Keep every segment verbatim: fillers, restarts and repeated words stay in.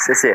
谢谢。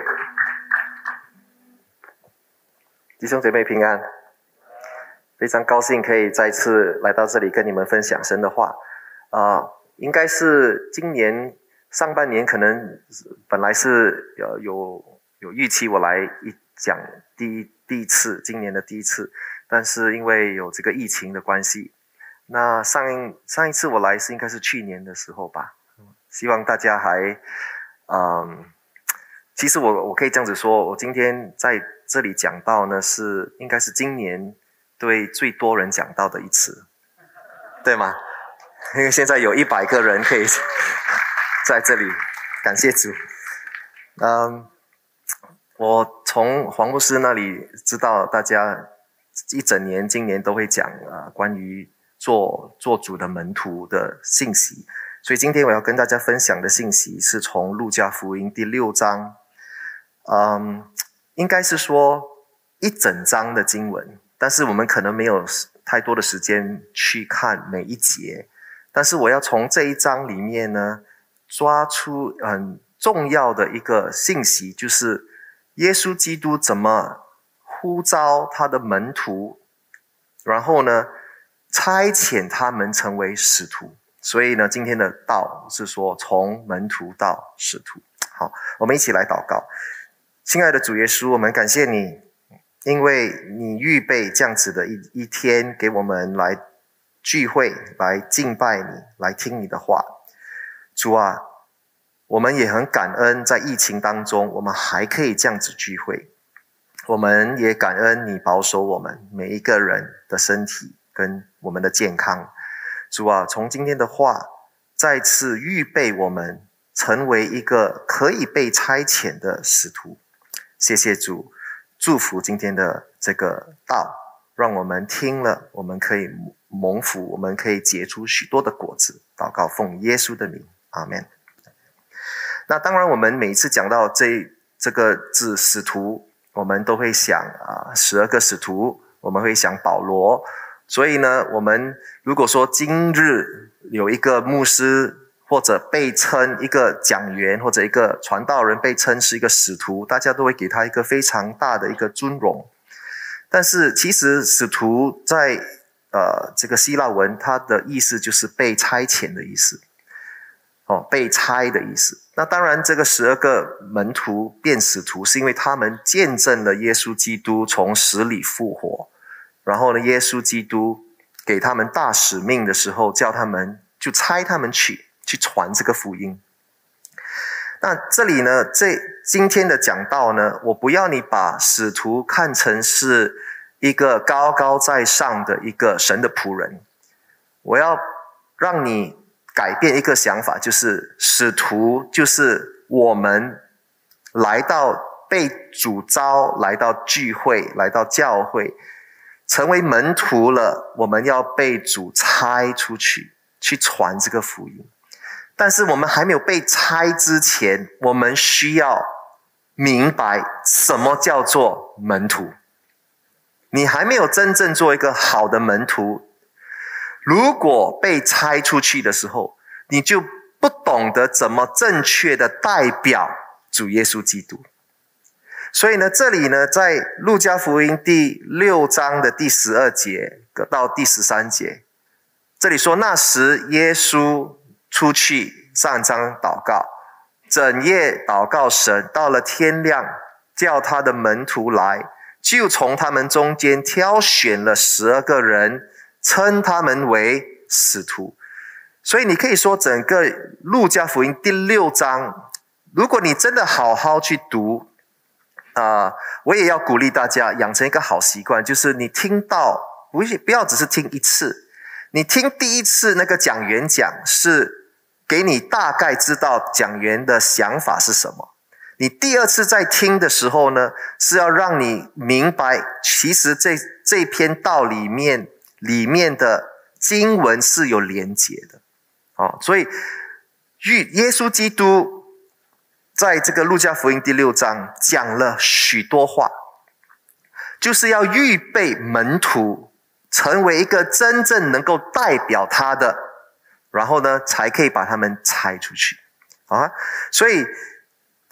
弟兄姐妹平安，非常高兴可以再次来到这里跟你们分享神的话。呃，应该是今年上半年可能本来是有有有预期我来一讲第一第一次，今年的第一次，但是因为有这个疫情的关系，那上一上一次我来是应该是去年的时候吧。希望大家还，嗯，其实我我可以这样子说，我今天在这里讲到呢，是应该是今年对最多人讲到的一次，对吗？因为现在有一百个人可以在这里，感谢主。嗯，我从黄牧师那里知道，大家一整年今年都会讲啊、呃、关于做做主的门徒的信息。所以今天我要跟大家分享的信息是从路加福音第六章，嗯，应该是说一整章的经文，但是我们可能没有太多的时间去看每一节，但是我要从这一章里面呢，抓出很重要的一个信息，就是耶稣基督怎么呼召他的门徒，然后呢，差遣他们成为使徒。所以呢，今天的道是说从门徒到使徒。好，我们一起来祷告。亲爱的主耶稣，我们感谢你，因为你预备这样子的一一天给我们来聚会，来敬拜你，来听你的话。主啊，我们也很感恩在疫情当中我们还可以这样子聚会，我们也感恩你保守我们每一个人的身体跟我们的健康。主啊，从今天的话再次预备我们成为一个可以被差遣的使徒。谢谢主，祝福今天的这个道，让我们听了我们可以蒙福，我们可以结出许多的果子。祷告奉耶稣的名，阿们。那当然我们每次讲到这这个字使徒，我们都会想啊，十二个使徒，我们会想保罗。所以呢，我们如果说今日有一个牧师或者被称一个讲员或者一个传道人被称是一个使徒，大家都会给他一个非常大的一个尊荣。但是其实使徒在呃这个希腊文，它的意思就是被差遣的意思，哦，被差的意思。那当然这个十二个门徒变使徒是因为他们见证了耶稣基督从死里复活。然后呢，耶稣基督给他们大使命的时候，叫他们就差他们去去传这个福音。那这里呢，这今天的讲道呢，我不要你把使徒看成是一个高高在上的一个神的仆人，我要让你改变一个想法，就是使徒就是我们来到被主召，来到聚会，来到教会。成为门徒了，我们要被主差出去，去传这个福音。但是我们还没有被差之前，我们需要明白什么叫做门徒。你还没有真正做一个好的门徒，如果被差出去的时候，你就不懂得怎么正确的代表主耶稣基督。所以呢，这里呢，在路加福音第六章的第十二节到第十三节，这里说，那时耶稣出去上章祷告，整夜祷告神，到了天亮，叫他的门徒来，就从他们中间挑选了十二个人，称他们为使徒。所以你可以说，整个路加福音第六章，如果你真的好好去读，啊、呃，我也要鼓励大家养成一个好习惯，就是你听到不不要只是听一次，你听第一次那个讲员讲是给你大概知道讲员的想法是什么，你第二次在听的时候呢，是要让你明白，其实这这篇道里面里面的经文是有连结的，哦，所以耶稣基督在这个路加福音第六章讲了许多话，就是要预备门徒成为一个真正能够代表他的，然后呢才可以把他们差出去啊。所以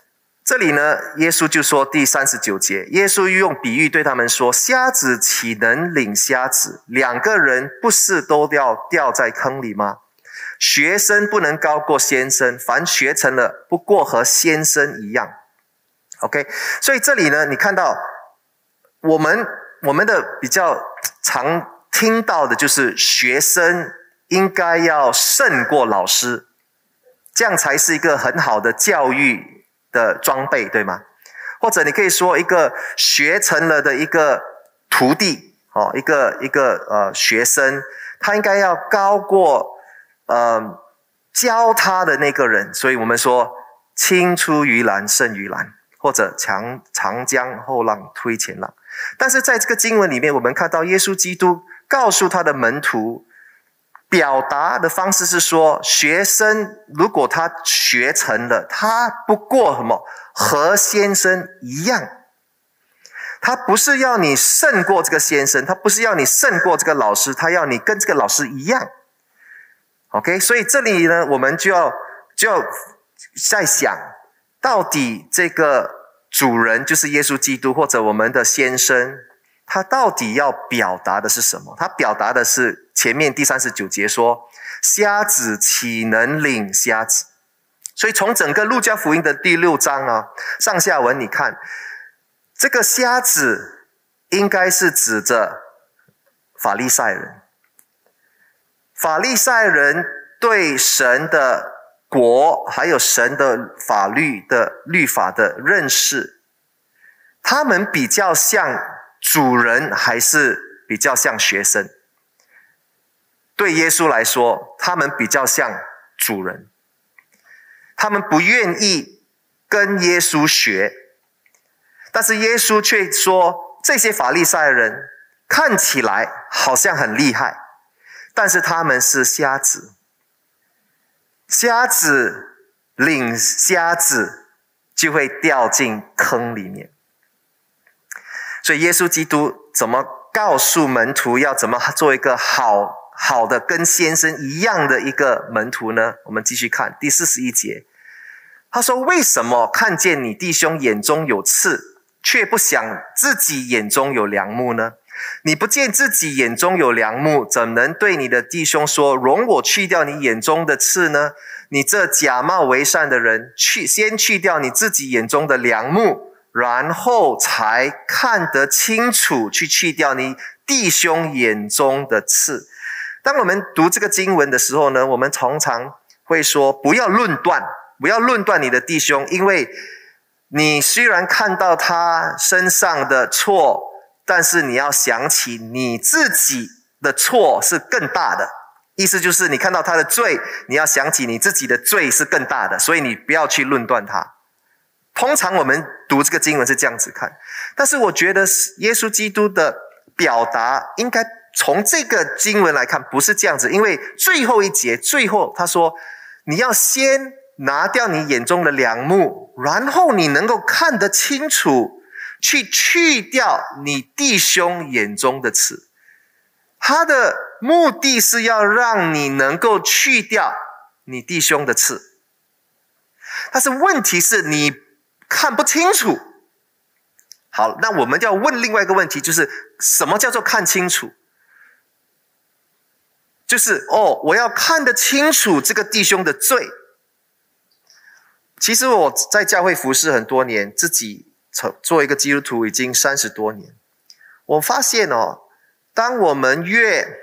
这里呢，耶稣就说第三十九节，耶稣用比喻对他们说，瞎子岂能领瞎子？两个人不是都要掉在坑里吗？学生不能高过先生，凡学成了，不过和先生一样。OK， 所以这里呢，你看到我们我们的比较常听到的就是学生应该要胜过老师，这样才是一个很好的教育的装备，对吗？或者你可以说一个学成了的一个徒弟，哦，一个一个呃学生，他应该要高过呃教他的那个人。所以我们说青出于蓝胜于蓝，或者长长江后浪推前浪。但是在这个经文里面，我们看到耶稣基督告诉他的门徒，表达的方式是说，学生如果他学成了，他不过什么和先生一样，他不是要你胜过这个先生，他不是要你胜过这个老师，他要你跟这个老师一样。 OK， 所以这里呢，我们就要就要在想，到底这个主人就是耶稣基督或者我们的先生，他到底要表达的是什么？他表达的是前面第三十九节说，瞎子岂能领瞎子？所以从整个路加福音的第六章啊，上下文你看，这个瞎子应该是指着法利赛人。法利赛人对神的国还有神的法律的律法的认识，他们比较像主人还是比较像学生？对耶稣来说，他们比较像主人，他们不愿意跟耶稣学，但是耶稣却说，这些法利赛人看起来好像很厉害，但是他们是瞎子，瞎子领瞎子就会掉进坑里面。所以耶稣基督怎么告诉门徒要怎么做一个好好的跟先生一样的一个门徒呢？我们继续看第四十一节，他说，为什么看见你弟兄眼中有刺，却不想自己眼中有梁木呢？你不见自己眼中有梁木，怎能对你的弟兄说，容我去掉你眼中的刺呢？你这假冒为善的人，去先去掉你自己眼中的梁木，然后才看得清楚去去掉你弟兄眼中的刺。当我们读这个经文的时候呢，我们常常会说，不要论断，不要论断你的弟兄，因为你虽然看到他身上的错，但是你要想起你自己的错是更大的。意思就是你看到他的罪，你要想起你自己的罪是更大的，所以你不要去论断他。通常我们读这个经文是这样子看，但是我觉得耶稣基督的表达应该从这个经文来看不是这样子，因为最后一节最后他说，你要先拿掉你眼中的梁木，然后你能够看得清楚去去掉你弟兄眼中的刺。他的目的是要让你能够去掉你弟兄的刺，但是问题是你看不清楚。好，那我们要问另外一个问题，就是什么叫做看清楚？就是哦，我要看得清楚这个弟兄的罪。其实我在教会服侍很多年，自己做一个基督徒已经三十多年，我发现哦，当我们越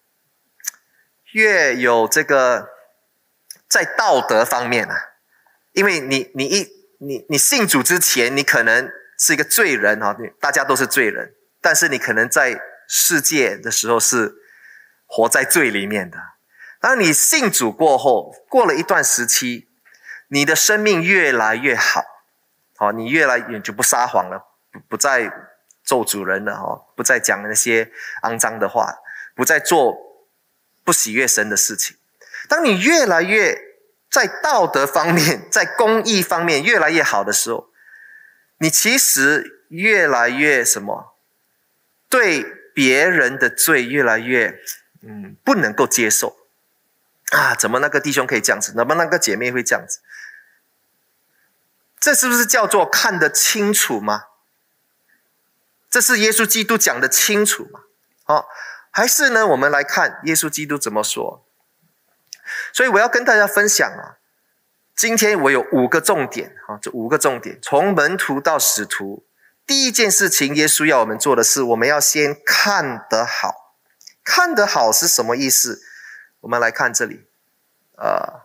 越有这个在道德方面啊，因为你你一你你信主之前，你可能是一个罪人啊，大家都是罪人，但是你可能在世界的时候是活在罪里面的。当你信主过后，过了一段时期，你的生命越来越好，好，你越来越就不撒谎了，不不再咒主人了，哦，不再讲那些肮脏的话，不再做不喜悦神的事情。当你越来越在道德方面，在公义方面越来越好的时候，你其实越来越什么？对别人的罪越来越嗯不能够接受啊！怎么那个弟兄可以这样子？怎么那个姐妹会这样子？ 这是不是叫做看得清楚吗？这是耶稣基督讲得清楚吗？好，还是呢，我们来看耶稣基督怎么说。所以我要跟大家分享啊，今天我有五个重点，这五个重点，从门徒到使徒。第一件事情，耶稣要我们做的是，我们要先看得好。看得好是什么意思？我们来看这里，呃，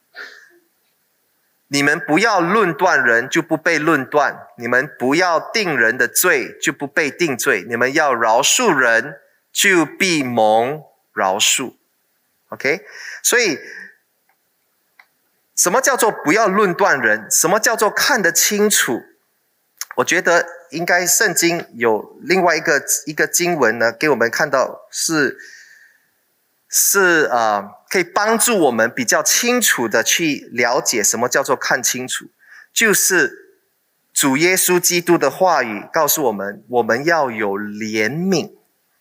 你们不要论断人，就不被论断；你们不要定人的罪，就不被定罪；你们要饶恕人，就必蒙饶恕。OK， 所以什么叫做不要论断人？什么叫做看得清楚？我觉得应该圣经有另外一个一个经文呢，给我们看到是是呃可以帮助我们比较清楚的去了解什么叫做看清楚，就是主耶稣基督的话语告诉我们，我们要有怜悯。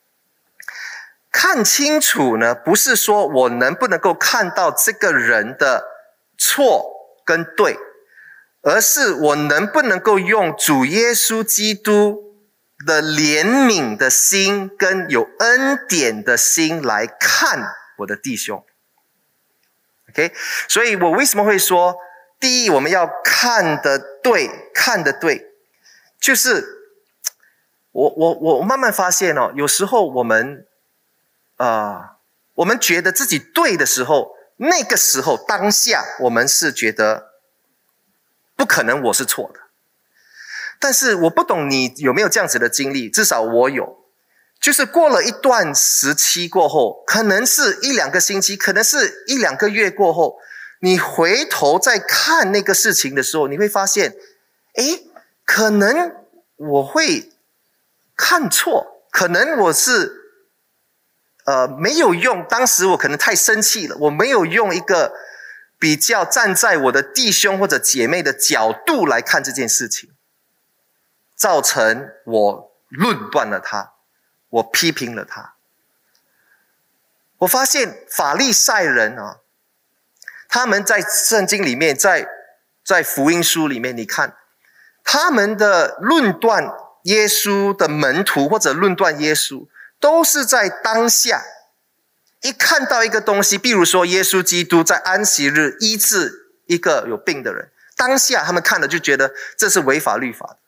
看清楚呢，不是说我能不能够看到这个人的错跟对，而是我能不能够用主耶稣基督的怜悯的心跟有恩典的心来看我的弟兄。 OK， 所以我为什么会说，第一，我们要看得对，看得对，就是我我我慢慢发现哦，有时候我们呃，我们觉得自己对的时候，那个时候当下我们是觉得不可能我是错的。但是我不懂你有没有这样子的经历，至少我有，就是过了一段时期过后，可能是一两个星期，可能是一两个月过后，你回头再看那个事情的时候，你会发现，诶，可能我会看错，可能我是呃，没有用，当时我可能太生气了，我没有用一个比较站在我的弟兄或者姐妹的角度来看这件事情，造成我论断了他，我批评了他。我发现法利赛人啊，他们在圣经里面，在在福音书里面，你看他们的论断耶稣的门徒或者论断耶稣，都是在当下一看到一个东西，比如说耶稣基督在安息日医治一个有病的人，当下他们看了就觉得这是违法律法的。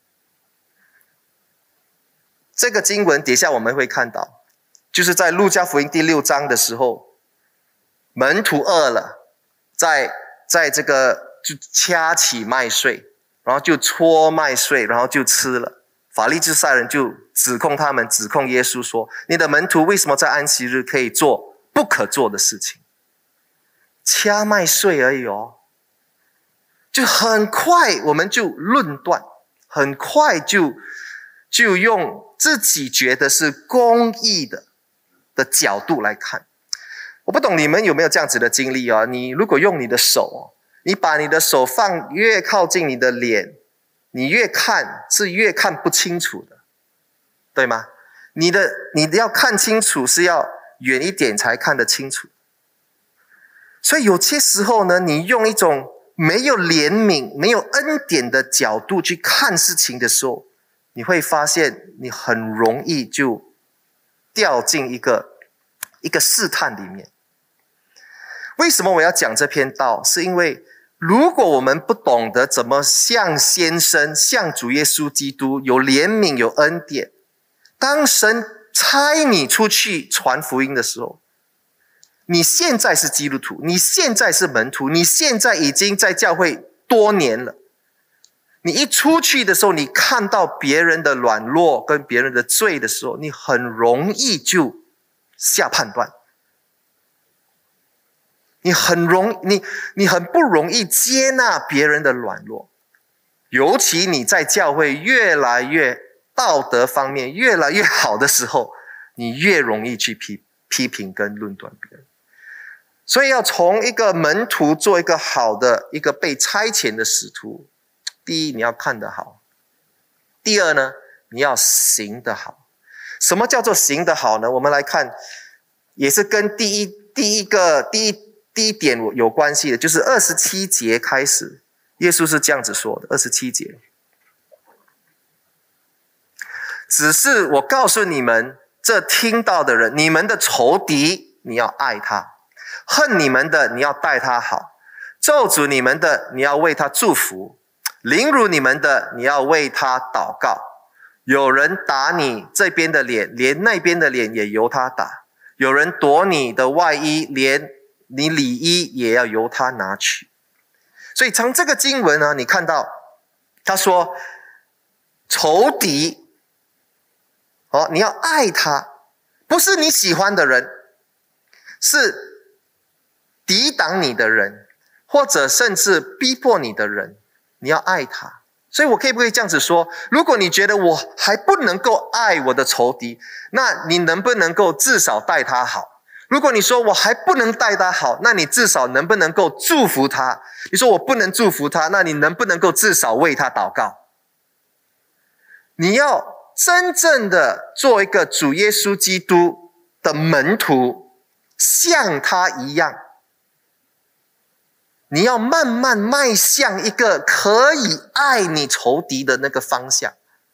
这个经文底下我们会看到，就是在路加福音第六章的时候，门徒饿了，在在这个就掐起麦穗，然后就搓麦穗，然后就吃了。法利赛人就指控他们，指控耶稣说，你的门徒为什么在安息日可以做不可做的事情？掐麦穗而已哦。就很快我们就论断，很快就就用自己觉得是公义的的角度来看。我不懂你们有没有这样子的经历啊？你如果用你的手，你把你的手放越靠近你的脸，你越看是越看不清楚的，对吗？你的你要看清楚是要远一点才看得清楚。所以有些时候呢，你用一种没有怜悯、没有恩典的角度去看事情的时候，你会发现你很容易就掉进一个一个试探里面。为什么我要讲这篇道？是因为如果我们不懂得怎么像先生、像主耶稣基督有怜悯、有恩典，当神差你出去传福音的时候，你现在是基督徒，你现在是门徒，你现在已经在教会多年了，你一出去的时候，你看到别人的软弱跟别人的罪的时候，你很容易就下判断，你很容你你很不容易接纳别人的软弱，尤其你在教会越来越道德方面越来越好的时候，你越容易去批批评跟论断别人。所以要从一个门徒做一个好的一个被差遣的使徒，第一你要看得好，第二呢你要行得好。什么叫做行得好呢？我们来看，也是跟第一第一个第一第一点有关系的，就是二十七节开始， 耶稣是这样子说的，二十七节。只是我告诉你们，这听到的人，你们的仇敌，你要爱他；恨你们的，你要待他好；咒诅你们的，你要为他祝福；凌辱你们的，你要为他祷告。有人打你这边的脸，连那边的脸也由他打；有人夺你的外衣，连你里衣也要由他拿去。所以从这个经文呢，你看到他说仇敌，哦，你要爱他，不是你喜欢的人，是抵挡你的人，或者甚至逼迫你的人，你要爱他。所以我可以不可以这样子说，如果你觉得我还不能够爱我的仇敌，那你能不能够至少待他好？如果你说我还不能待他好，那你至少能不能够祝福他？你说我不能祝福他，那你能不能够至少为他祷告？你要真正的做一个主耶稣基督的门徒，像他一样，你要慢慢迈向一个可以爱你仇敌的那个方向。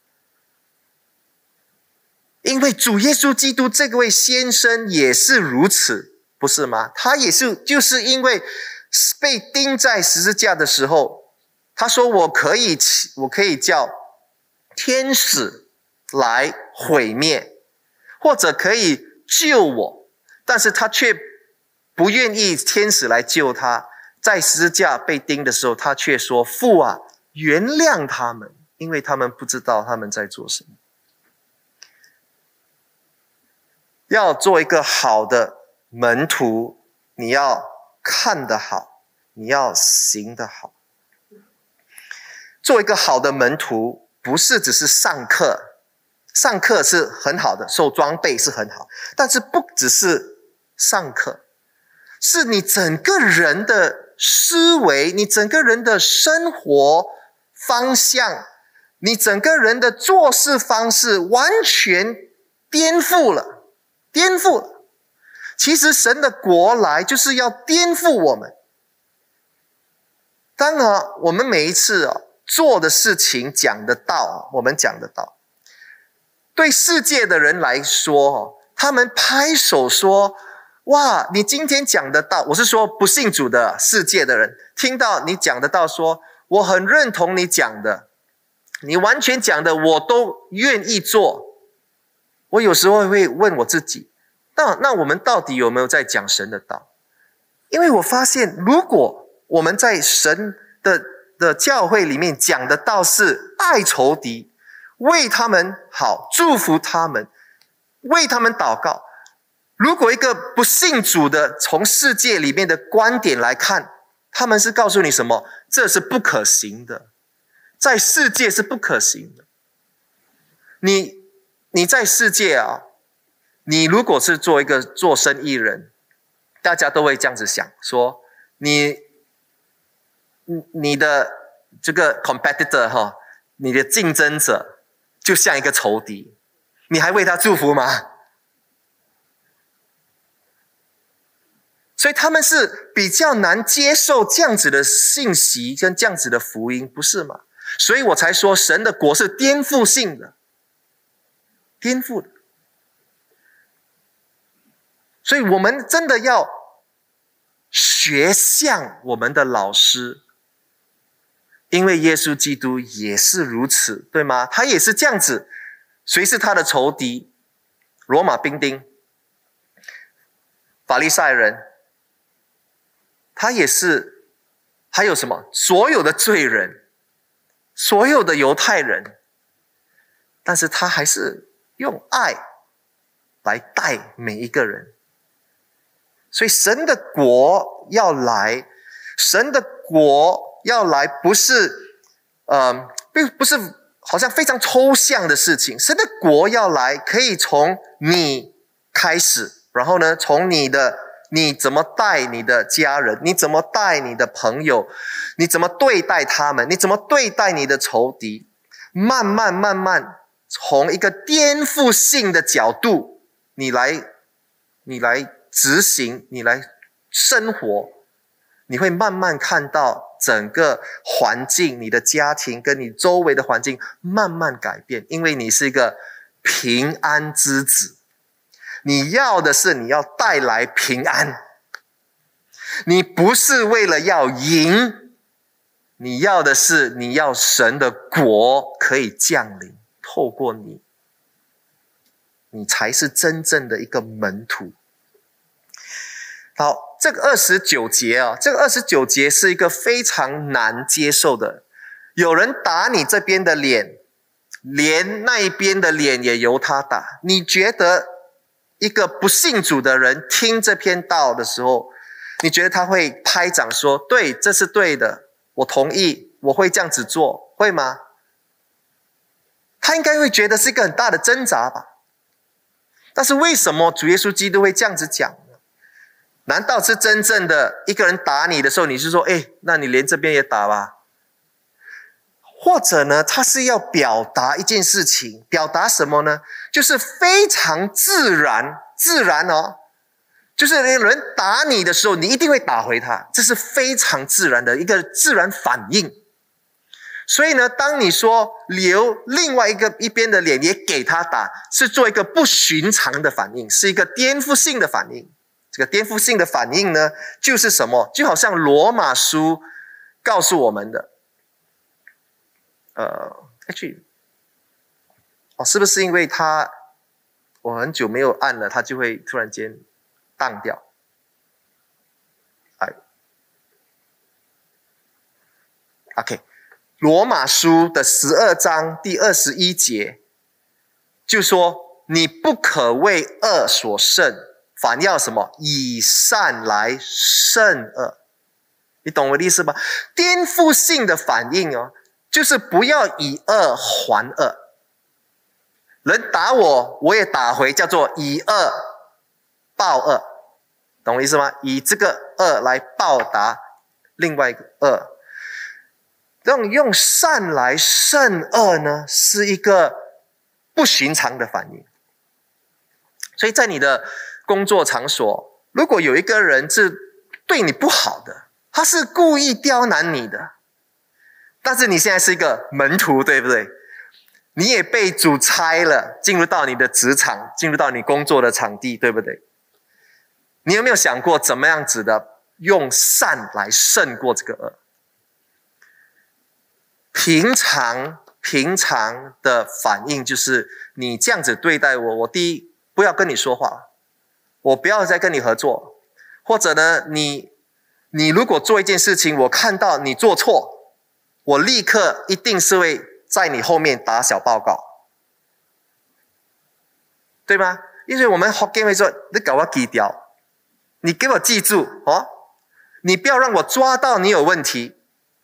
因为主耶稣基督这位先生也是如此，不是吗？他也是就是因为被钉在十字架的时候，他说我可以我可以叫天使来毁灭，或者可以救我，但是他却不愿意天使来救他。在十字架被钉的时候，他却说父啊，原谅他们，因为他们不知道他们在做什么。要做一个好的门徒，你要看得好，你要行得好。做一个好的门徒，不是只是上课，上课是很好的，受装备是很好，但是不只是上课，是你整个人的思维，你整个人的生活方向，你整个人的做事方式完全颠覆了。颠覆了。其实神的国来就是要颠覆我们。当然我们每一次、哦、做的事情讲得到，我们讲得到，对世界的人来说、哦、他们拍手说哇，你今天讲得到。我是说不信主的世界的人听到你讲得到，说我很认同你讲的，你完全讲的我都愿意做。我有时候会问我自己，那那我们到底有没有在讲神的道？因为我发现，如果我们在神的的教会里面讲的道是爱仇敌，为他们好，祝福他们，为他们祷告。如果一个不信主的从世界里面的观点来看，他们是告诉你什么？这是不可行的，在世界是不可行的。你你在世界啊，你如果是做一个做生意人，大家都会这样子想，说你你的这个 competitor 哈，你的竞争者就像一个仇敌，你还为他祝福吗？所以他们是比较难接受这样子的信息跟这样子的福音，不是吗？所以我才说神的国是颠覆性的，颠覆的。所以我们真的要学像我们的老师，因为耶稣基督也是如此，对吗？他也是这样子。谁是他的仇敌？罗马兵丁、法利赛人，他也是。还有什么？所有的罪人，所有的犹太人，但是他还是用爱来待每一个人。所以神的国要来，神的国要来不是呃并不是好像非常抽象的事情。神的国要来可以从你开始，然后呢从你的你怎么待你的家人，你怎么待你的朋友，你怎么对待他们，你怎么对待你的仇敌，慢慢慢慢从一个颠覆性的角度你来你来执行，你来生活，你会慢慢看到整个环境，你的家庭跟你周围的环境慢慢改变，因为你是一个平安之子。你要的是你要带来平安，你不是为了要赢，你要的是你要神的国可以降临，透过你，你才是真正的一个门徒。好，这个二十九节啊，这个二十九节是一个非常难接受的。有人打你这边的脸，连那一边的脸也由他打。你觉得一个不信主的人听这篇道的时候，你觉得他会拍掌说，对，这是对的，我同意，我会这样子做，会吗？他应该会觉得是一个很大的挣扎吧。但是为什么主耶稣基督会这样子讲呢？难道是真正的一个人打你的时候，你是说，哎，那你连这边也打吧？或者呢，他是要表达一件事情，表达什么呢？就是非常自然，自然哦，就是有人打你的时候，你一定会打回他，这是非常自然的一个自然反应。所以呢，当你说留另外一个一边的脸也给他打，是做一个不寻常的反应，是一个颠覆性的反应。这个颠覆性的反应呢，就是什么？就好像罗马书告诉我们的，呃，去哦，是不是因为他我很久没有按了，他就会突然间荡掉？哎 ，OK， 罗马书的十二章第二十一节就说：“你不可为恶所胜，反要什么？以善来胜恶。”你懂我的意思吧？颠覆性的反应哦。就是不要以恶还恶，人打我，我也打回，叫做以恶报恶，懂我意思吗？以这个恶来报答另外一个恶，用用善来胜恶呢，是一个不寻常的反应。所以在你的工作场所，如果有一个人是对你不好的，他是故意刁难你的，但是你现在是一个门徒，对不对？你也被主差了，进入到你的职场，进入到你工作的场地，对不对？你有没有想过怎么样子的用善来胜过这个恶？平常平常的反应就是你这样子对待我，我第一不要跟你说话，我不要再跟你合作，或者呢，你你如果做一件事情，我看到你做错，我立刻一定是会在你后面打小报告，对吗？因为我们福建会说，你给我记掉，你给我记住哦，你不要让我抓到你有问题。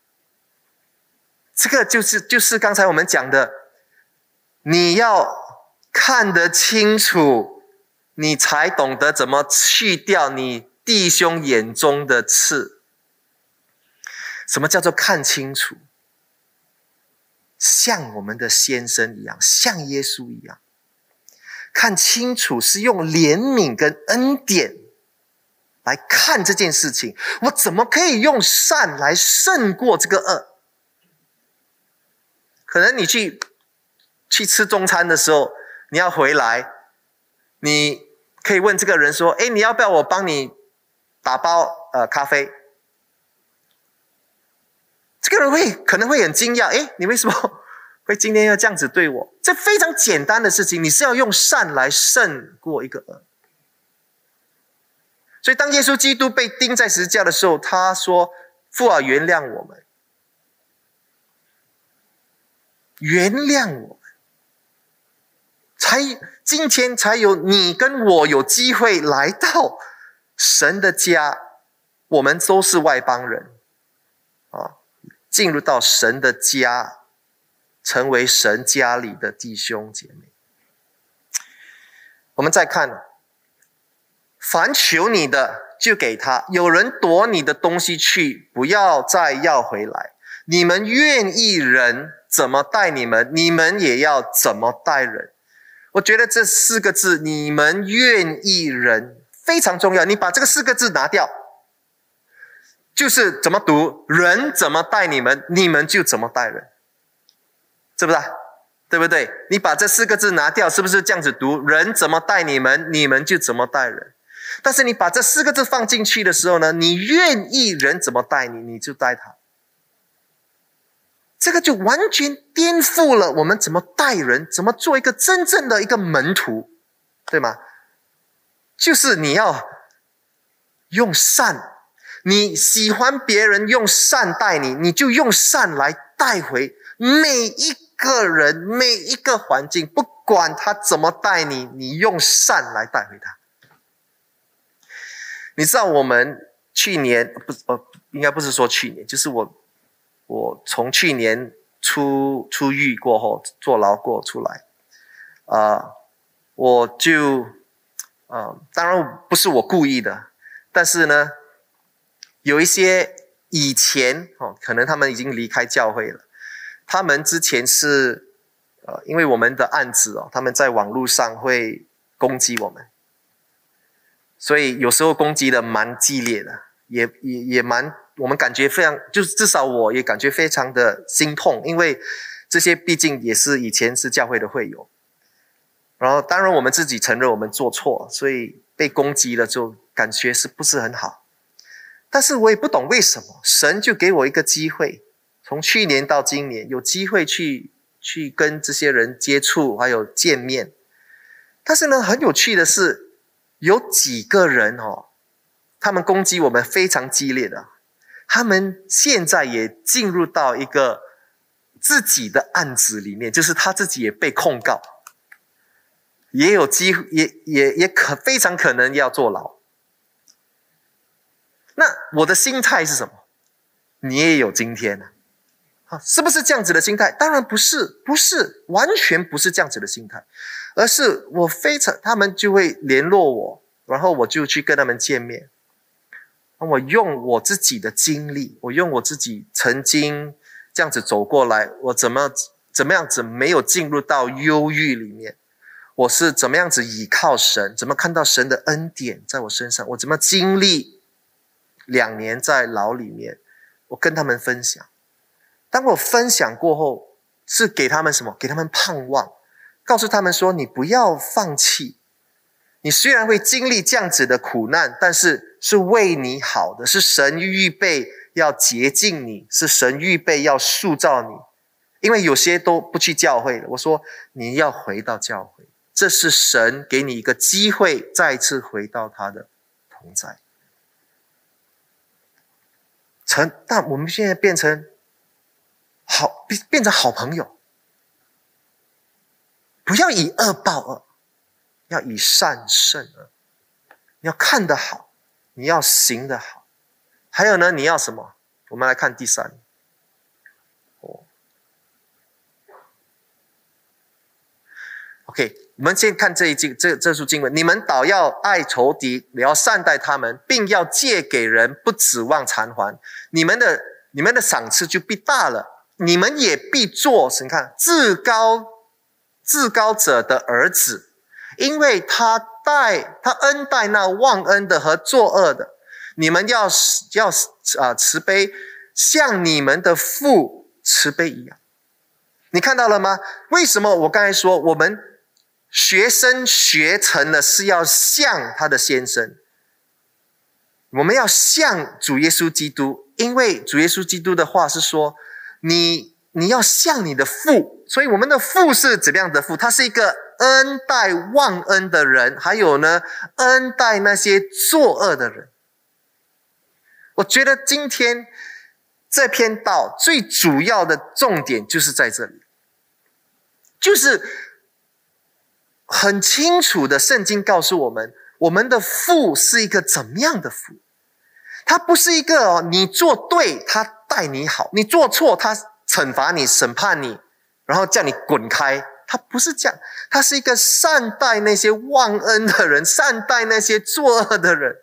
这个就是就是刚才我们讲的，你要看得清楚，你才懂得怎么去掉你弟兄眼中的刺。什么叫做看清楚？像我们的先生一样，像耶稣一样，看清楚是用怜悯跟恩典来看这件事情。我怎么可以用善来胜过这个恶？可能你去去吃中餐的时候，你要回来，你可以问这个人说：“哎，你要不要我帮你打包呃咖啡？”这个人会可能会很惊讶，诶，你为什么会今天要这样子对我？这非常简单的事情，你是要用善来胜过一个恶。所以当耶稣基督被钉在十字架的时候，他说：“父啊，原谅我们，原谅我们。”才今天才有你跟我有机会来到神的家，我们都是外邦人啊。进入到神的家，成为神家里的弟兄姐妹。我们再看，凡求你的就给他，有人夺你的东西去，不要再要回来。你们愿意人怎么待你们，你们也要怎么待人。我觉得这四个字，你们愿意人非常重要，你把这个四个字拿掉， 就是怎么读，人怎么待你们，你们就怎么待人，是不是啊？对不对？你把这四个字拿掉，是不是这样子读？人怎么待你们，你们就怎么待人。但是你把这四个字放进去的时候呢，你愿意人怎么待你，你就待他。这个就完全颠覆了我们怎么待人，怎么做一个真正的一个门徒，对吗？就是你要用善，你喜欢别人用善待你，你就用善来带回每一个人，每一个环境，不管他怎么待你，你用善来带回他。你知道我们去年不呃，应该不是说去年，就是我我从去年出出狱过后，坐牢过出来，啊、呃，我就呃，当然不是我故意的，但是呢，有一些以前哦，可能他们已经离开教会了，他们之前是呃，因为我们的案子哦，他们在网络上会攻击我们。所以有时候攻击的蛮激烈的，也也也蛮，我们感觉非常，就是至少我也感觉非常的心痛，因为这些毕竟也是以前是教会的会友，然后当然我们自己承认我们做错，所以被攻击了就感觉是不是很好。但是我也不懂为什么神就给我一个机会，从去年到今年有机会去去跟这些人接触还有见面。但是呢，很有趣的是，有几个人哦，他们攻击我们非常激烈的，他们现在也进入到一个自己的案子里面，就是他自己也被控告，也有机会，也也也可非常可能要坐牢。那我的心态是什么？你也有今天啊，啊，是不是这样子的心态？当然不是，不是，完全不是这样子的心态。而是我非常，他们就会联络我，然后我就去跟他们见面。我用我自己的经历，我用我自己曾经这样子走过来，我怎么怎么样子没有进入到忧郁里面，我是怎么样子倚靠神，怎么看到神的恩典在我身上，我怎么经历两年在牢里面，我跟他们分享。当我分享过后，是给他们什么？给他们盼望。告诉他们说，你不要放弃，你虽然会经历这样子的苦难，但是是为你好的，是神预备要洁净你，是神预备要塑造你。因为有些都不去教会了，我说你要回到教会，这是神给你一个机会，再次回到他的同在。成，但我们现在变成好，变成好朋友。不要以恶报恶，要以善胜恶。你要看得好，你要行得好。还有呢，你要什么？我们来看第三。哦 OK， 我们先看这一经这这书经文。你们倒要爱仇敌，也要善待他们，并要借给人，不指望偿还。你们的你们的赏赐就必大了，你们也必做，你看至高。至高者的儿子，因为他待他恩待那忘恩的和作恶的，你们要要啊慈悲，像你们的父慈悲一样。你看到了吗？为什么我刚才说我们学生学成了是要像他的先生？我们要像主耶稣基督，因为主耶稣基督的话是说，你你要像你的父。所以我们的父是怎么样的父？他是一个恩待忘恩的人，还有呢，恩待那些作恶的人。我觉得今天这篇道最主要的重点就是在这里，就是很清楚的圣经告诉我们，我们的父是一个怎么样的父？他不是一个、哦、你做对他待你好，你做错他惩罚你审判你，然后叫你滚开，他不是这样，他是一个善待那些忘恩的人，善待那些作恶的人，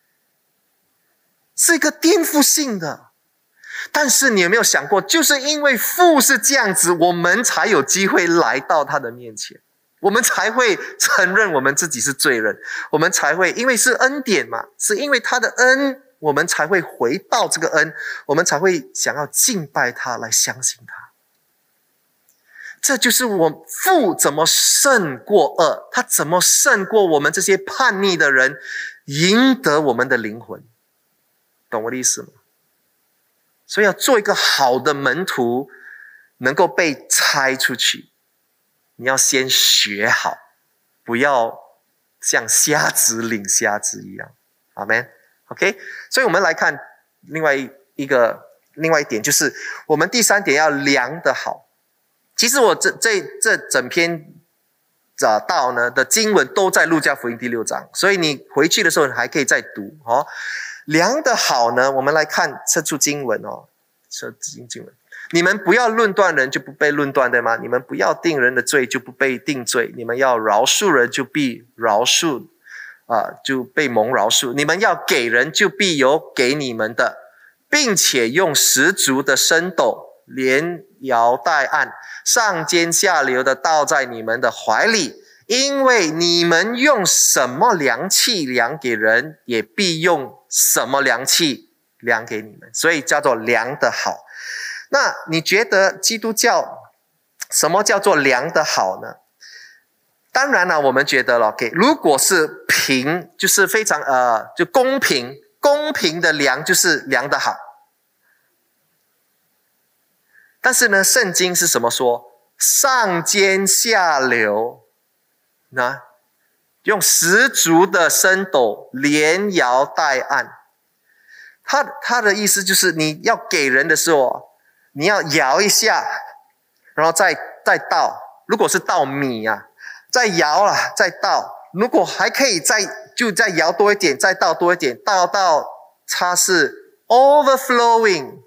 是一个颠覆性的。但是你有没有想过，就是因为父是这样子，我们才有机会来到他的面前，我们才会承认我们自己是罪人，我们才会，因为是恩典嘛，是因为他的恩我们才会回报这个恩，我们才会想要敬拜他，来相信他。这就是我父怎么胜过恶，他怎么胜过我们这些叛逆的人，赢得我们的灵魂。懂我的意思吗？所以要做一个好的门徒，能够被拆出去，你要先学好，不要像瞎子领瞎子一样。阿们 OK， 所以我们来看另外一个另外一点，就是我们第三点要量得好。其实我这这这整篇找到呢的经文都在路加福音第六章，所以你回去的时候你还可以再读哦。量得好呢，我们来看这处经文哦，这经文，你们不要论断人，就不被论断，对吗？你们不要定人的罪，就不被定罪。你们要饶恕人，就必饶恕，啊、呃，就被蒙饶恕。你们要给人，就必有给你们的，并且用十足的升斗，连摇带按，上尖下流的倒在你们的怀里。因为你们用什么量器量给人，也必用什么量器量给你们，所以叫做量得好。那你觉得基督教什么叫做量得好呢？当然了，我们觉得了 ，OK， 如果是平，就是非常呃，就公平，公平的量就是量得好。但是呢，圣经是什么说？上尖下流。那用十足的升斗，连摇带按。他他的意思就是你要给人的时候，你要摇一下，然后再再倒。如果是倒米啊，再摇啦，再倒。如果还可以再就再摇多一点，再倒多一点，倒到它是 overflowing，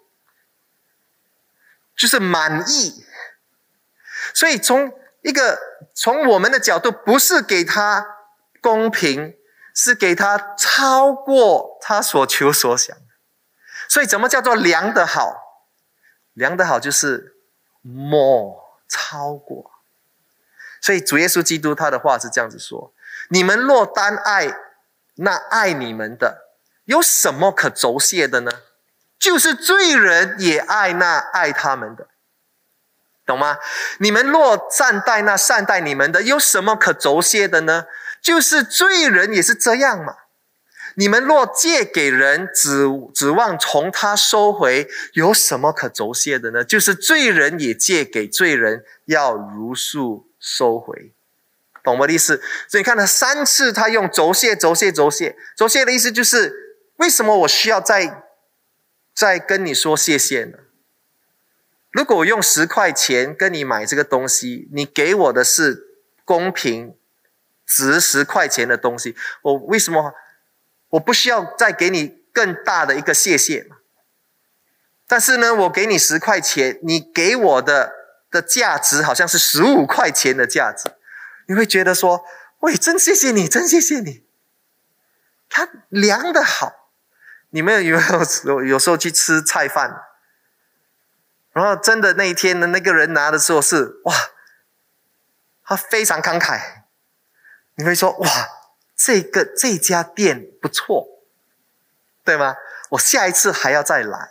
就是满意。所以从一个从我们的角度，不是给他公平，是给他超过他所求所想。所以怎么叫做量得好？量得好就是 more， 超过。所以主耶稣基督他的话是这样子说：你们若单爱那爱你们的，有什么可酬谢的呢？就是罪人也爱那爱他们的。懂吗？你们若善待那善待你们的，有什么可酬谢的呢？就是罪人也是这样嘛。你们若借给人，指指望从他收回，有什么可酬谢的呢？就是罪人也借给罪人，要如数收回。懂我的意思？所以你看他三次他用酬谢酬谢酬谢，酬谢的意思就是为什么我需要再再跟你说谢谢呢？如果我用十块钱跟你买这个东西，你给我的是公平值十块钱的东西，我为什么我不需要再给你更大的一个谢谢？但是呢，我给你十块钱，你给我的的价值好像是十五块钱的价值，你会觉得说，喂，真谢谢你，真谢谢你。他量得好。你们有没有有时候去吃菜饭？然后真的那一天呢，那个人拿的时候是哇，他非常慷慨，你会说哇，这个这家店不错，对吗？我下一次还要再来，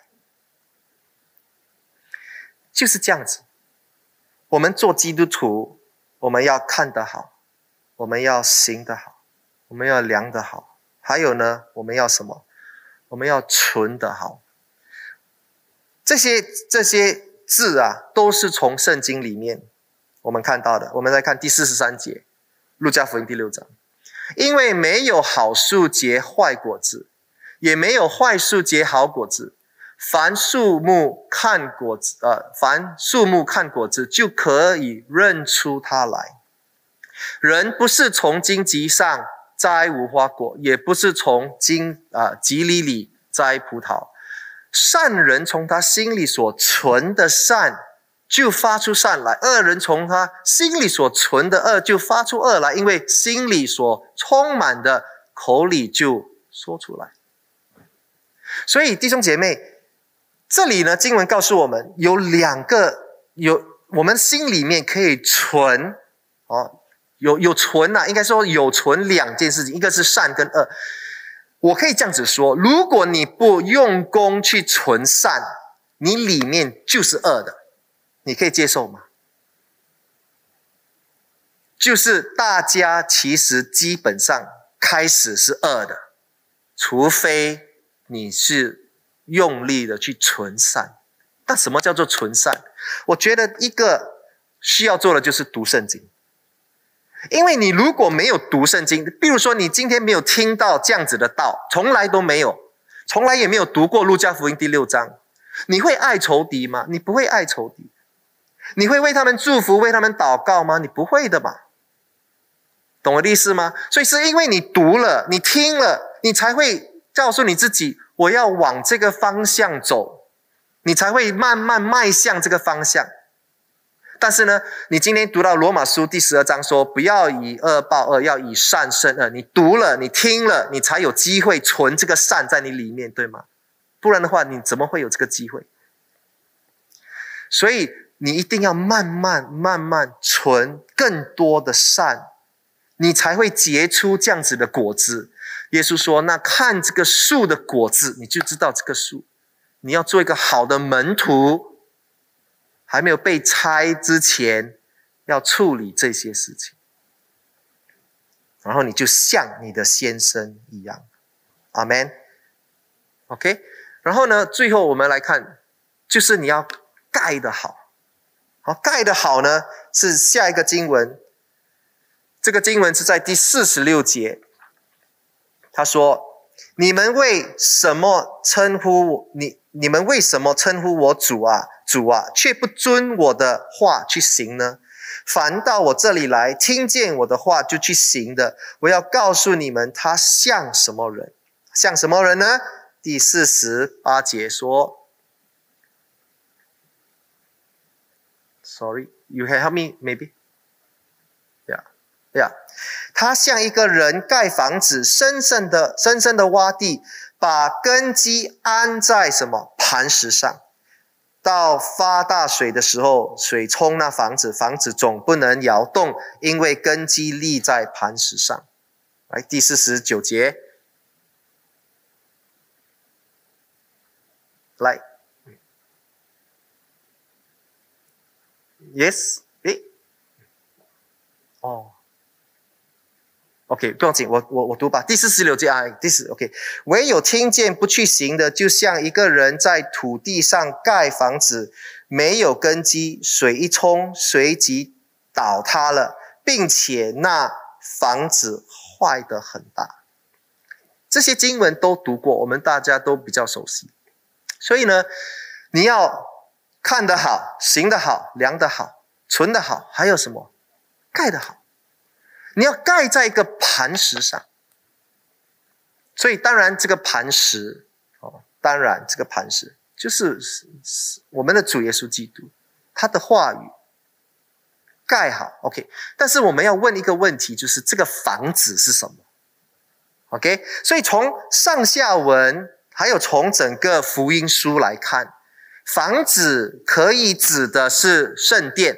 就是这样子。我们做基督徒，我们要看得好，我们要行得好，我们要量得好，还有呢，我们要什么？我们要存得好。这些这些字啊，都是从圣经里面我们看到的。我们来看第四十三节，路加福音第六章。因为没有好树结坏果子，也没有坏树结好果子。凡树木看果子，呃，凡树木看果子，就可以认出它来。人不是从荆棘上摘无花果，也不是从荆啊棘藜里摘葡萄。善人从他心里所存的善就发出善来，恶人从他心里所存的恶就发出恶来，因为心里所充满的，口里就说出来。所以弟兄姐妹，这里呢经文告诉我们有两个，有我们心里面可以存哦，有有存啊，应该说有存两件事情，一个是善跟恶。 我可以这样子说，如果你不用功去存善，你里面就是恶的，你可以接受吗？就是大家其实基本上开始是恶的，除非你是用力的去存善。但什么叫做存善？我觉得一个需要做的就是读圣经。因为你如果没有读圣经，比如说你今天没有听到这样子的道，从来都没有，从来也没有读过路加福音第六章，你会爱仇敌吗？你不会爱仇敌。你会为他们祝福，为他们祷告吗？你不会的嘛。懂我的意思吗？所以是因为你读了，你听了，你才会告诉你自己，我要往这个方向走，你才会慢慢迈向这个方向。但是呢，你今天读到罗马书第十二章说，不要以恶报恶，要以善胜恶。你读了，你听了，你才有机会存这个善在你里面，对吗？不然的话，你怎么会有这个机会？所以你一定要慢慢慢慢存更多的善，你才会结出这样子的果子。耶稣说，那看这个树的果子，你就知道这个树。你要做一个好的门徒，还没有被拆之前，要处理这些事情。然后你就像你的先生一样。阿们 OK， 然后呢，最后我们来看，就是你要盖得好。好，盖得好呢，是下一个经文。这个经文是在第四十六节。他说，你们为什么称呼你你们为什么称呼我主啊主啊，却不遵我的话去行呢？凡到我这里来，听见我的话就去行的，我要告诉你们，他像什么人？像什么人呢？第四十八节说 ，Sorry, you can help me, maybe? Yeah, yeah. 他像一个人盖房子，深深的、深深的挖地，把根基安在什么磐石上。到发大水的时候，水冲那房子，房子总不能摇动，因为根基立在磐石上。来，第四十九节，来 ，Yes， 诶，哦。OK， 不用紧，我我我读吧。第四十六节啊，第四 OK， 唯有听见不去行的，就像一个人在土地上盖房子，没有根基，水一冲，随即倒塌了，并且那房子坏得很大。这些经文都读过，我们大家都比较熟悉。所以呢，你要看得好，行得好，量得好，存得好，还有什么？盖得好。你要盖在一个磐石上，所以当然这个磐石，哦，当然这个磐石就是我们的主耶稣基督，他的话语盖好 ，OK。但是我们要问一个问题，就是这个房子是什么 ？OK， 所以从上下文还有从整个福音书来看，房子可以指的是圣殿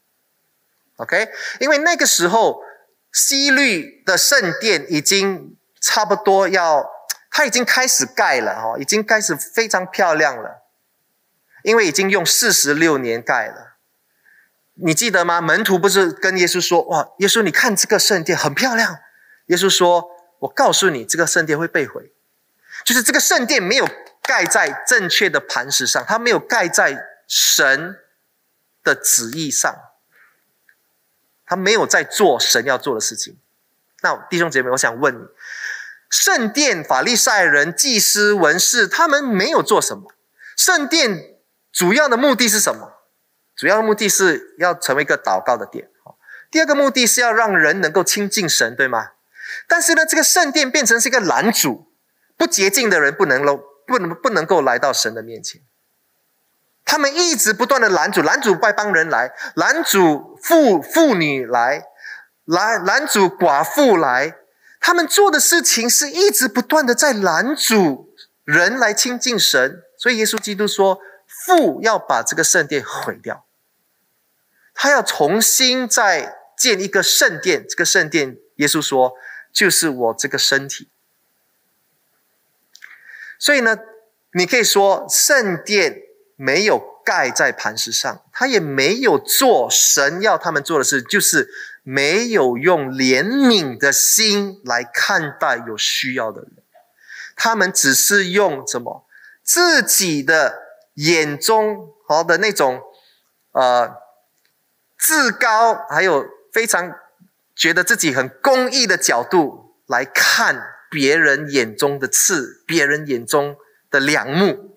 ，OK， 因为那个时候。西律的圣殿已经差不多要，它已经开始盖了哦，已经开始非常漂亮了，因为已经用四十六年盖了。你记得吗？门徒不是跟耶稣说，哇，耶稣你看这个圣殿很漂亮。耶稣说，我告诉你，这个圣殿会被毁，就是这个圣殿没有盖在正确的磐石上，它没有盖在神的旨意上。他没有在做神要做的事情。那弟兄姐妹，我想问你，圣殿法利赛人、祭司、文士，他们没有做什么？圣殿主要的目的是什么？主要的目的是要成为一个祷告的殿。第二个目的是要让人能够亲近神，对吗？但是呢，这个圣殿变成是一个拦阻，不洁净的人不能不能不能够来到神的面前。他们一直不断的拦阻，拦阻外邦人来，拦阻妇妇女来，拦拦阻寡妇来。他们做的事情是一直不断的在拦阻人来亲近神。所以耶稣基督说，父要把这个圣殿毁掉，他要重新再建一个圣殿。这个圣殿，耶稣说，就是我这个身体。 所以呢，你可以说圣殿没有盖在磐石上，他也没有做神要他们做的事，就是没有用怜悯的心来看待有需要的人。他们只是用什么自己的眼中好的那种呃自高，还有非常觉得自己很公义的角度来看别人眼中的刺，别人眼中的梁木，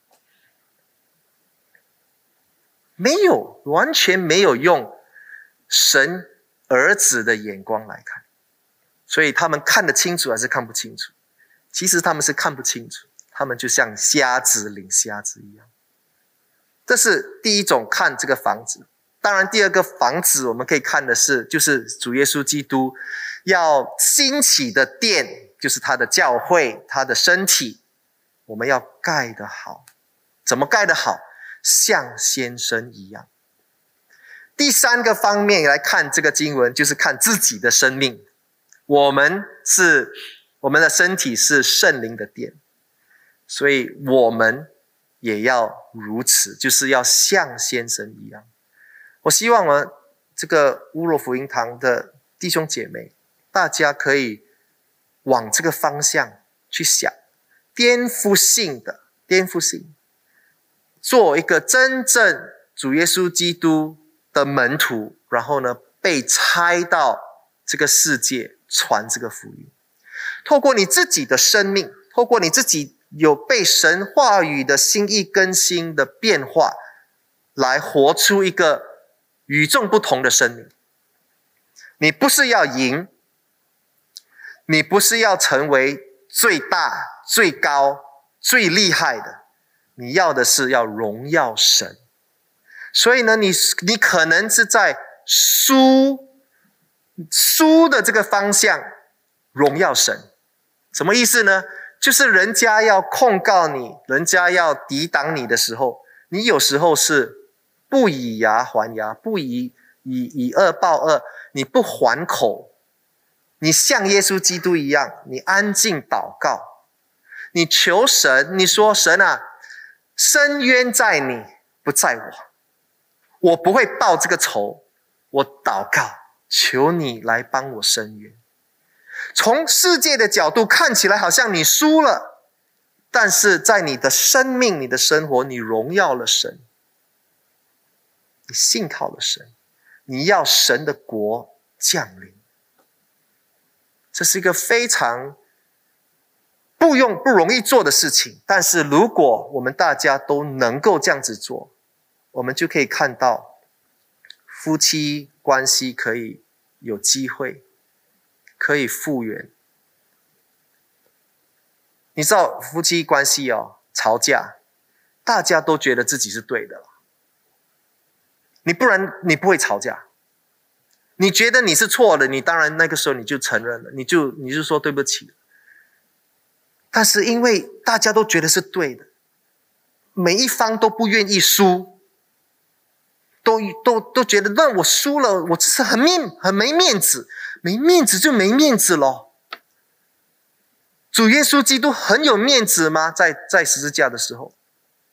没有，完全没有用神儿子的眼光来看。所以他们看得清楚还是看不清楚？其实他们是看不清楚，他们就像瞎子领瞎子一样。这是第一种看这个房子。当然第二个房子我们可以看的是，就是主耶稣基督要兴起的殿，就是他的教会，他的身体，我们要盖得好。怎么盖得好？像先生一样。第三个方面来看这个经文，就是看自己的生命。我们是我们的身体是圣灵的殿，所以我们也要如此，就是要像先生一样。我希望我们这个乌罗福音堂的弟兄姐妹，大家可以往这个方向去想，颠覆性的颠覆性做一个真正主耶稣基督的门徒，然后呢被差到这个世界传这个福音。透过你自己的生命，透过你自己有被神话语的心意更新的变化，来活出一个与众不同的生命。你不是要赢，你不是要成为最大、最高、最厉害的，你要的是要荣耀神。所以呢，你你可能是在输输的这个方向荣耀神。什么意思呢？就是人家要控告你，人家要抵挡你的时候，你有时候是不以牙还牙，不以以以恶报恶，你不还口，你像耶稣基督一样，你安静祷告，你求神，你说神啊，深渊在你，不在我，我不会报这个仇，我祷告，求你来帮我伸冤。从世界的角度看起来好像你输了，但是在你的生命、你的生活，你荣耀了神，你信靠了神，你要神的国降临。这是一个非常不用不容易做的事情，但是如果我们大家都能够这样子做，我们就可以看到夫妻关系可以有机会可以复原。你知道夫妻关系哦，吵架大家都觉得自己是对的，你不然你不会吵架。你觉得你是错的，你当然那个时候你就承认了，你就你就说对不起。但是因为大家都觉得是对的，每一方都不愿意输，都都都觉得那我输了，我这是很面很没面子，没面子就没面子咯。主耶稣基督很有面子吗？在在十字架的时候。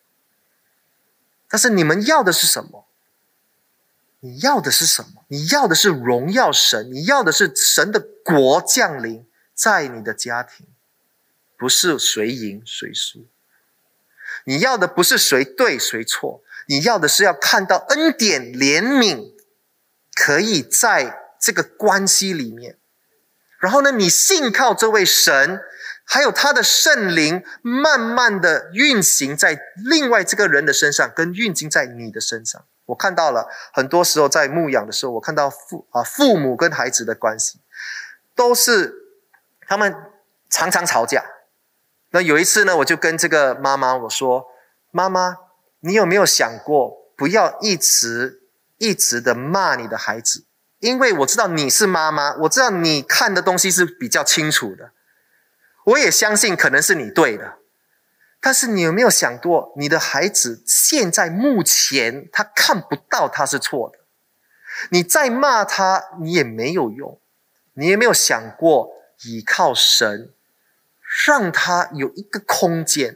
但是你们要的是什么？你要的是什么？你要的是荣耀神，你要的是神的国降临在你的家庭，不是谁赢谁输。你要的不是谁对谁错，你要的是要看到恩典怜悯可以在这个关系里面，然后呢，你信靠这位神，还有他的圣灵慢慢的运行在另外这个人的身上，跟运行在你的身上。我看到了很多时候在牧养的时候，我看到父啊父母跟孩子的关系都是他们常常吵架。那有一次呢，我就跟这个妈妈我说，妈妈，你有没有想过不要一直一直的骂你的孩子？因为我知道你是妈妈，我知道你看的东西是比较清楚的，我也相信可能是你对的，但是你有没有想过，你的孩子现在目前他看不到他是错的，你再骂他你也没有用。你有没有想过依靠神， 让他有一个空间。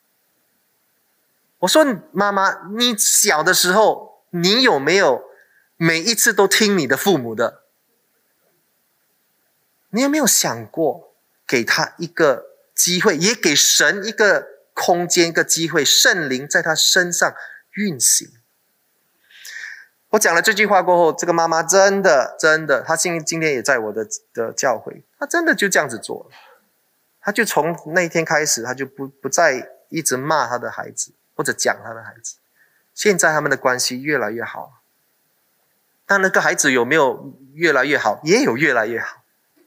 我说妈妈，你小的时候，你有没有每一次都听你的父母的？你有没有想过给他一个机会，也给神一个空间，一个机会，圣灵在他身上运行？我讲了这句话过后，这个妈妈真的真的，她今今天也在我的的教会，她真的就这样子做了。她就从那一天开始，她就不不再一直骂她的孩子，或者讲她的孩子。现在他们的关系越来越好。但那个孩子有没有越来越好？也有越来越好。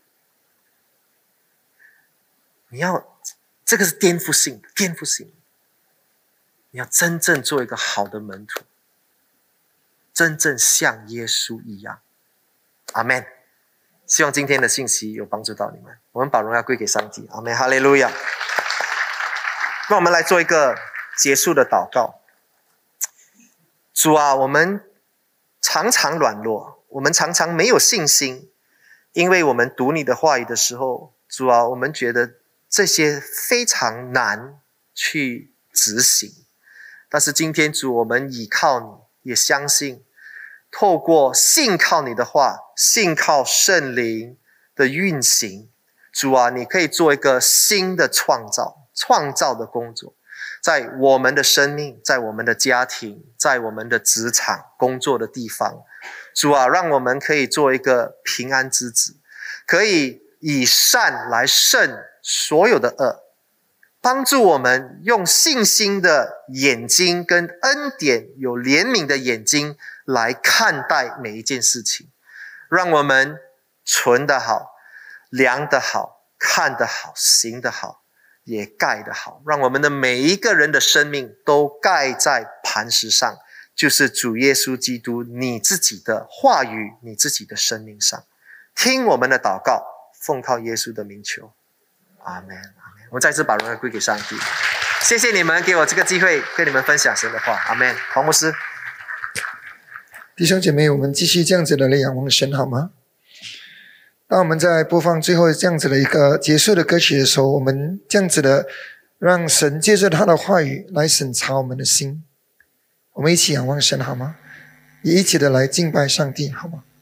你要，这个是颠覆性的，颠覆性的。你要真正做一个好的门徒，真正像耶稣一样。阿们。希望今天的信息有帮助到你们。我们把荣耀归给上帝。阿们，哈利路亚。那我们来做一个结束的祷告。主啊，我们常常软弱，我们常常没有信心，因为我们读你的话语的时候，主啊，我们觉得这些非常难去执行。但是今天主，我们倚靠你，也相信透过信靠你的话，信靠圣灵的运行，主啊，你可以做一个新的创造，创造的工作，在我们的生命，在我们的家庭，在我们的职场工作的地方，主啊，让我们可以做一个平安之子，可以以善来胜所有的恶，帮助我们用信心的眼睛跟恩典有怜悯的眼睛来看待每一件事情，让我们存得好，量得好，看得好，行得好，也盖得好，让我们的每一个人的生命都盖在磐石上，就是主耶稣基督你自己的话语，你自己的生命上。听我们的祷告，奉靠耶稣的名求，阿们，阿们。我们再次把荣耀归给上帝。谢谢你们给我这个机会跟你们分享神的话，阿们。黄牧师。 弟兄姐妹，我们继续这样子的来仰望神好吗？当我们在播放最后这样子的一个结束的歌曲的时候，我们这样子的让神借着他的话语来审查我们的心。我们一起仰望神好吗？也一起的来敬拜上帝好吗？